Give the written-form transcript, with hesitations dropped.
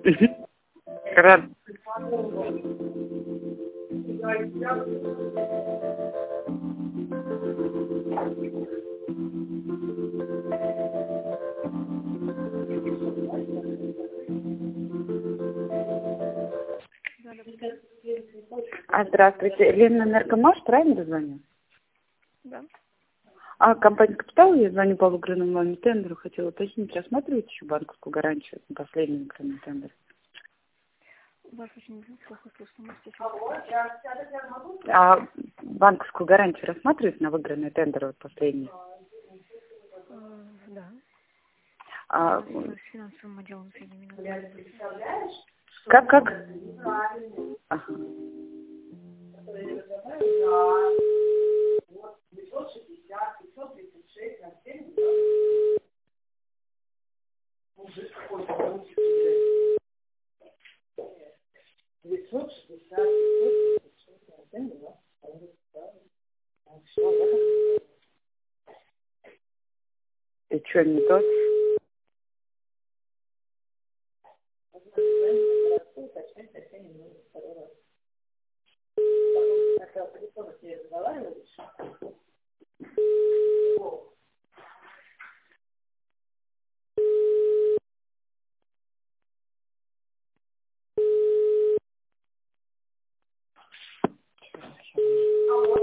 Рад. Здравствуйте. Лена Энергомаш, правильно звоню? Да. Компания «Капитал», я звоню по выигранному тендеру. Хотела уточнить, рассматриваете еще банковскую гарантию на последний выигранный тендер? Вас очень плохо слышно. Банковскую гарантию рассматриваете на выигранный тендер, вот последний? Да. С финансовым отделом соединения. Как? Ага. И что, не тот?